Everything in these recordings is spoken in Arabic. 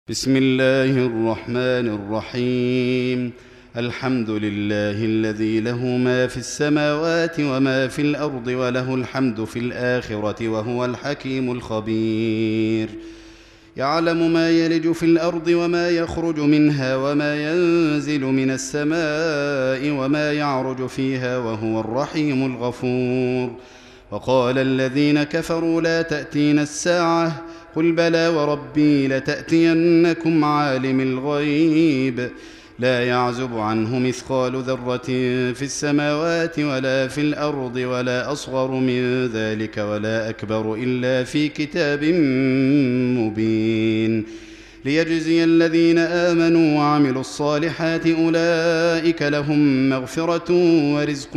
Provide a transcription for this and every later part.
بسم الله الرحمن الرحيم. الحمد لله الذي له ما في السماوات وما في الأرض وله الحمد في الآخرة وهو الحكيم الخبير. يعلم ما يلج في الأرض وما يخرج منها وما ينزل من السماء وما يعرج فيها وهو الرحيم الغفور. وقال الذين كفروا لا تأتينا الساعة قل بلى وربي لتأتينكم عالم الغيب لا يعزب عنه مثقال ذرة في السماوات ولا في الأرض ولا أصغر من ذلك ولا أكبر إلا في كتاب مبين ليجزي الذين آمنوا وعملوا الصالحات أولئك لهم مغفرة ورزق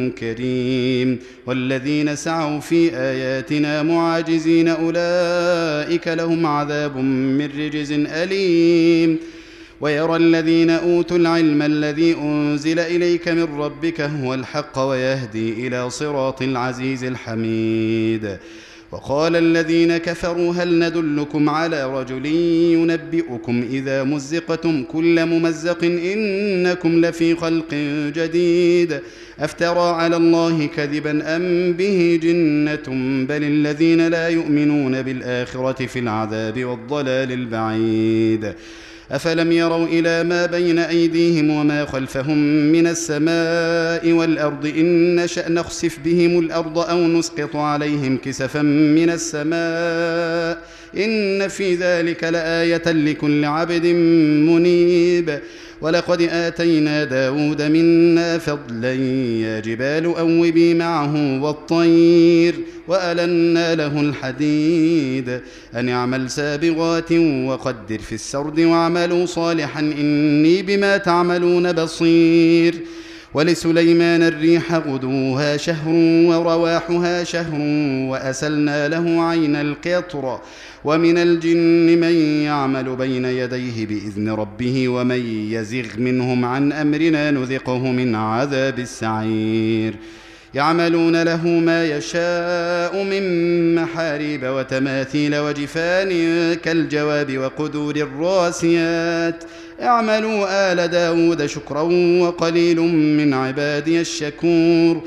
كريم والذين سعوا في آياتنا معاجزين أولئك لهم عذاب من رجز أليم. ويرى الذين أوتوا العلم الذي أنزل إليك من ربك هو الحق ويهدي إلى صراط العزيز الحميد. وقال الذين كفروا هل ندلكم على رجل ينبئكم إذا مزقتم كل ممزق إنكم لفي خلق جديد أفترى على الله كذبا أم به جنة بل الذين لا يؤمنون بالآخرة في العذاب والضلال البعيد. أفلم يروا إلى ما بين أيديهم وما خلفهم من السماء والأرض إن نشأ نخسف بهم الأرض أو نسقط عليهم كسفا من السماء إن في ذلك لآية لكل عبد منيب. ولقد آتينا داود منا فضلا يا جبال أوبي معه والطير وألنا له الحديد أن اعمل سابغات وقدر في السرد واعملوا صالحا إني بما تعملون بصير. ولسليمان الريح غدوها شهر ورواحها شهر وأسلنا له عين القطر ومن الجن من يعمل بين يديه بإذن ربه ومن يزغ منهم عن أمرنا نذقه من عذاب السعير. يعملون له ما يشاء من محاريب وتماثيل وجفان كالجواب وقدور الراسيات اعملوا آل داود شكرا وقليل من عبادي الشكور.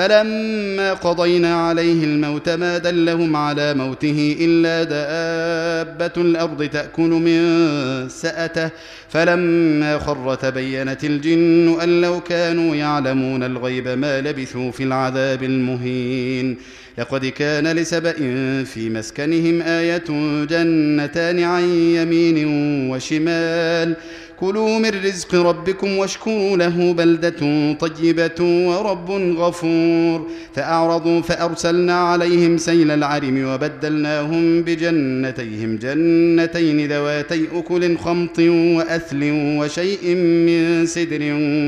فلما قضينا عليه الموت ما دلهم على موته إلا دابة الأرض تأكل من سأته فلما خر تبينت الجن أن لو كانوا يعلمون الغيب ما لبثوا في العذاب المهين. لقد كان لسبأ في مسكنهم آية جنتان عن يمين وشمال كلوا من رزق ربكم واشكروا له بلدة طيبة ورب غفور. فأعرضوا فأرسلنا عليهم سيل العرم وبدلناهم بجنتيهم جنتين ذواتي أكل خمط وأثل وشيء من سدر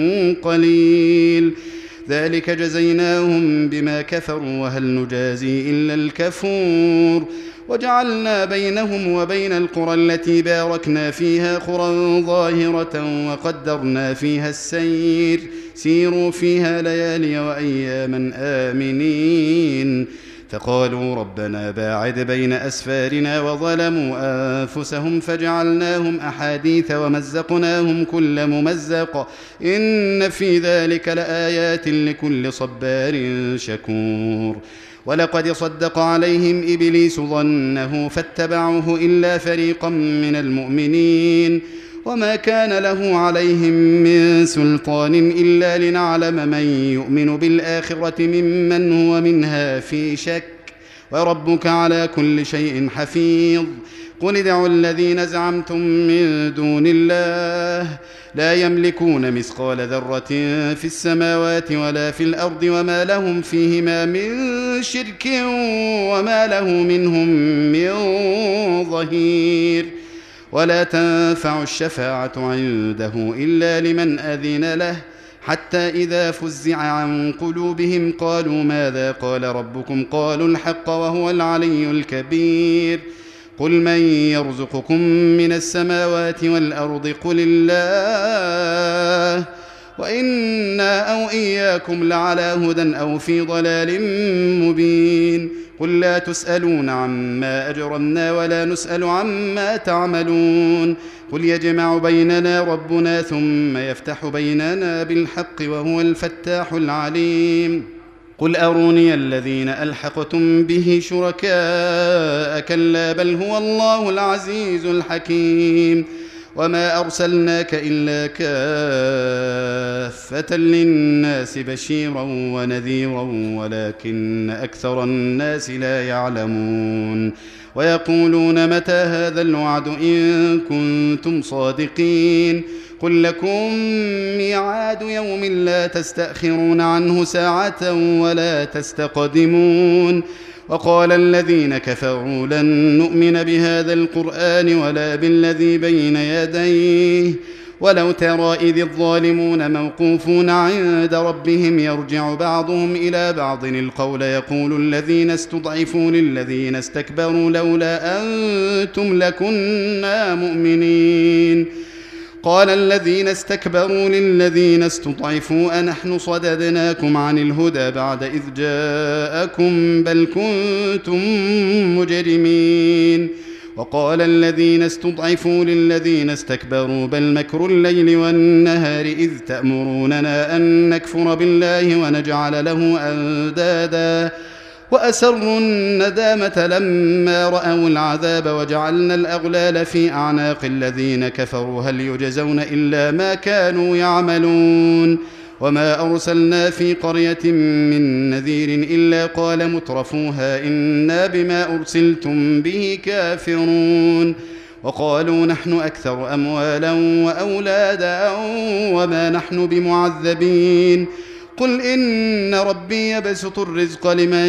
قليل ذلك جزيناهم بما كفروا وهل نجازي إلا الكفور. وجعلنا بينهم وبين القرى التي باركنا فيها قرى ظاهرة وقدرنا فيها السير سيروا فيها ليالي وأياما آمنين. فقالوا ربنا باعد بين أسفارنا وظلموا أنفسهم فجعلناهم أحاديث ومزقناهم كل ممزق إن في ذلك لآيات لكل صبار شكور. ولقد صدق عليهم إبليس ظنه فاتبعوه إلا فريقا من المؤمنين وما كان له عليهم من سلطان إلا لنعلم من يؤمن بالآخرة ممن هو منها في شك وربك على كل شيء حفيظ. قل ادعوا الذين زعمتم من دون الله لا يملكون مثقال ذرة في السماوات ولا في الأرض وما لهم فيهما من شرك وما له منهم من ظهير. ولا تنفع الشفاعة عنده إلا لمن أذن له حتى إذا فزع عن قلوبهم قالوا ماذا قال ربكم قالوا الحق وهو العلي الكبير. قل من يرزقكم من السماوات والأرض قل الله وإنا أو إياكم لعلى هدى أو في ضلال مبين. قل لا تسألون عما أجرمنا ولا نسأل عما تعملون قل يجمع بيننا ربنا ثم يفتح بيننا بالحق وهو الفتاح العليم قل أروني الذين ألحقتم به شركاء كلا بل هو الله العزيز الحكيم وما أرسلناك إلا كافة للناس بشيرا ونذيرا ولكن أكثر الناس لا يعلمون ويقولون متى هذا الوعد إن كنتم صادقين قل لكم ميعاد يوم لا تستأخرون عنه ساعة ولا تستقدمون وقال الذين كفروا لن نؤمن بهذا القرآن ولا بالذي بين يديه ولو ترى إذ الظالمون موقوفون عند ربهم يرجع بعضهم إلى بعض القول يقول الذين استضعفوا للذين استكبروا لولا أنتم لكنا مؤمنين قال الذين استكبروا للذين استضعفوا أنحن صددناكم عن الهدى بعد إذ جاءكم بل كنتم مجرمين وقال الذين استضعفوا للذين استكبروا بل مكر الليل والنهار إذ تأمروننا أن نكفر بالله ونجعل له أندادا وأسروا الندامة لما رأوا العذاب وجعلنا الأغلال في أعناق الذين كفروا هل يجزون إلا ما كانوا يعملون وما أرسلنا في قرية من نذير إلا قال مترفوها إنا بما أرسلتم به كافرون وقالوا نحن أكثر أموالا وأولادا وما نحن بمعذبين قل إن ربي يبسط الرزق لمن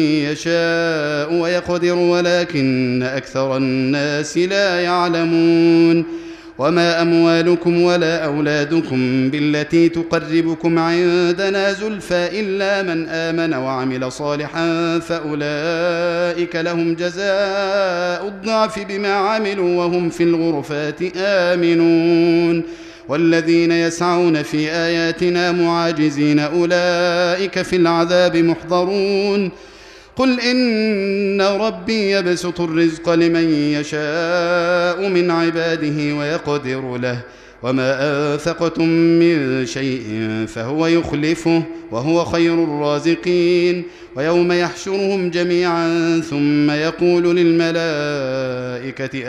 يشاء ويقدر ولكن أكثر الناس لا يعلمون وما أموالكم ولا أولادكم بالتي تقربكم عندنا زلفى إلا من آمن وعمل صالحا فأولئك لهم جزاء الضعف بما عملوا وهم في الغرفات آمنون والذين يسعون في آياتنا معاجزين أولئك في العذاب محضرون قل إن ربي يبسط الرزق لمن يشاء من عباده ويقدر له وما أنفقتم من شيء فهو يخلفه وهو خير الرازقين ويوم يحشرهم جميعا ثم يقول للملائكة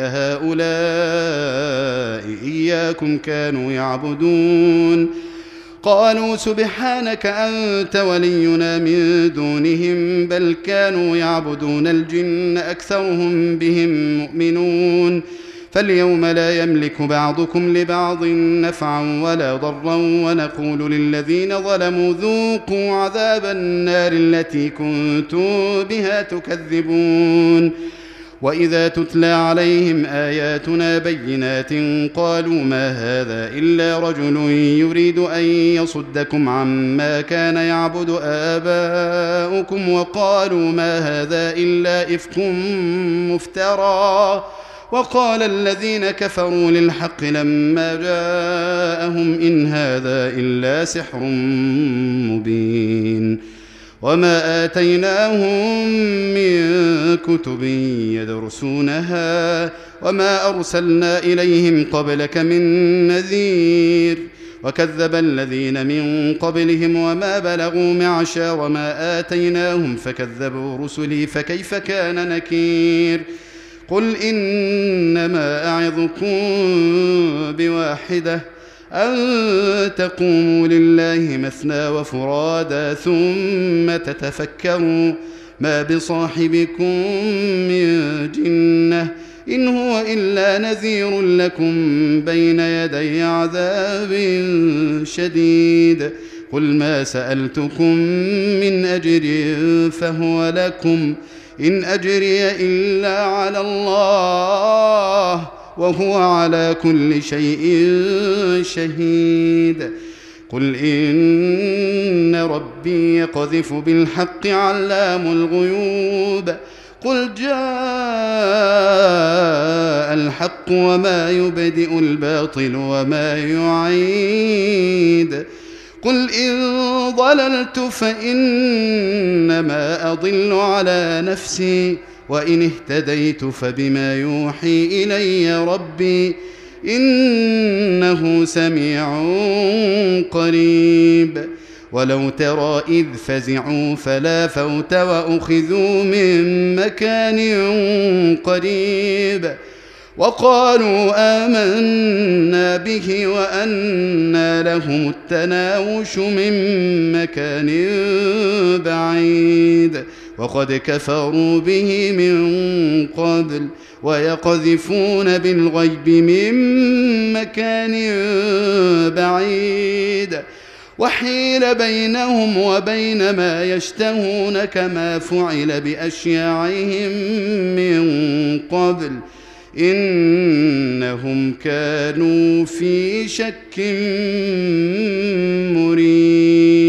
أهؤلاء إياكم كانوا يعبدون قالوا سبحانك أنت ولينا من دونهم بل كانوا يعبدون الجن أكثرهم بهم مؤمنون فاليوم لا يملك بعضكم لبعض نفعا ولا ضرا ونقول للذين ظلموا ذوقوا عذاب النار التي كنتم بها تكذبون وإذا تتلى عليهم آياتنا بينات قالوا ما هذا إلا رجل يريد أن يصدكم عما كان يعبد آباؤكم وقالوا ما هذا إلا إفك مفترى وقال الذين كفروا للحق لما جاءهم إن هذا إلا سحر مبين وما آتيناهم من كتب يدرسونها وما أرسلنا إليهم قبلك من نذير وكذب الذين من قبلهم وما بلغوا معشار ما آتيناهم فكذبوا رسلي فكيف كان نكير قل إنما أعظكم بواحدة أن تقوموا لله مثنى وفرادا ثم تتفكروا ما بصاحبكم من جنة إن هو إلا نذير لكم بين يدي عذاب شديد قل ما سألتكم من أجر فهو لكم إن أجري إلا على الله وهو على كل شيء شهيد قل إن ربي يقذف بالحق علام الغيوب قل جاء الحق وما يبدئ الباطل وما يعيد قل إن ضللت فإنما أضل على نفسي وإن اهتديت فبما يوحي إلي ربي إنه سميع قريب ولو ترى إذ فزعوا فلا فوت وأخذوا من مكان قريب وقالوا آمنا به وأنى لهم التناوش من مكان بعيد وقد كفروا به من قبل ويقذفون بالغيب من مكان بعيد وحيل بينهم وبين ما يشتهون كما فعل بأشياعهم من قبل إنهم كانوا في شك مريب.